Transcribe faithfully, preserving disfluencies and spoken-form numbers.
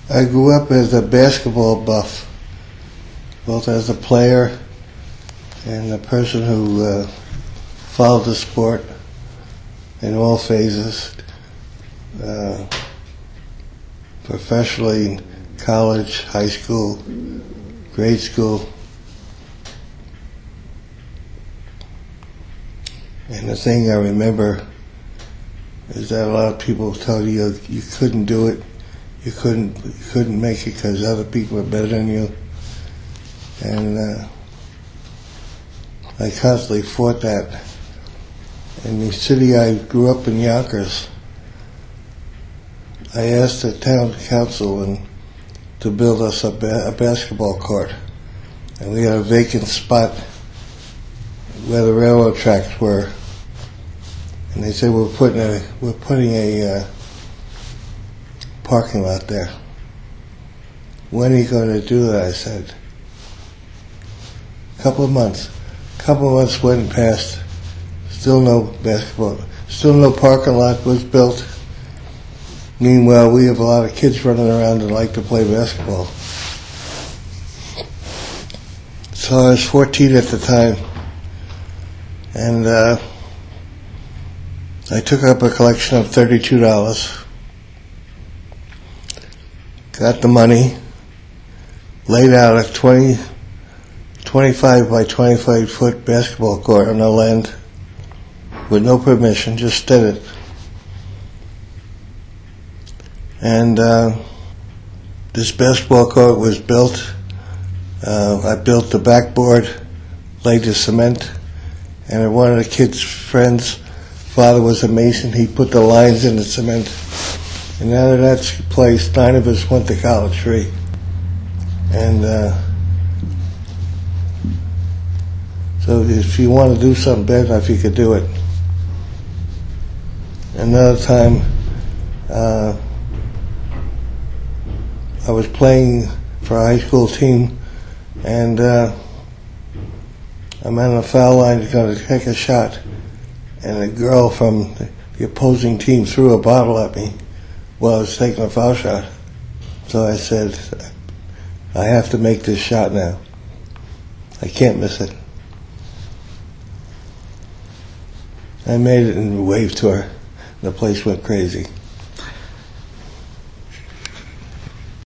I grew up as a basketball buff, both as a player and a person who uh, followed the sport in all phases, uh, professionally in college, high school, grade school. And the thing I remember is that a lot of people tell you you couldn't do it, you couldn't you couldn't make it because other people were better than you. And uh, I constantly fought that. In the city I grew up in, Yonkers, I asked the town council and, to build us a, ba- a basketball court. And we had a vacant spot where the railroad tracks were. And they said, we're putting a, we're putting a uh, parking lot there. When are you going to do that? I said. A couple of months. A couple of months went and passed. Still no basketball. Still no parking lot was built. Meanwhile, we have a lot of kids running around that like to play basketball. So I was fourteen at the time. And uh, I took up a collection of thirty-two dollars. Got the money. Laid out a twenty, twenty-five by twenty-five foot basketball court on the land with no permission, just did it. And uh, this basketball court was built. Uh, I built the backboard, laid the cement, and one of the kids' friends' father was a mason. He put the lines in the cement. And out of that place, nine of us went to college free. And uh, so if you want to do something bad enough, you could do it. Another time, uh, I was playing for a high school team, and uh, I'm on the foul line going to take a shot, and a girl from the opposing team threw a bottle at me while I was taking a foul shot. So I said, I have to make this shot now. I can't miss it. I made it and waved to her. The place went crazy.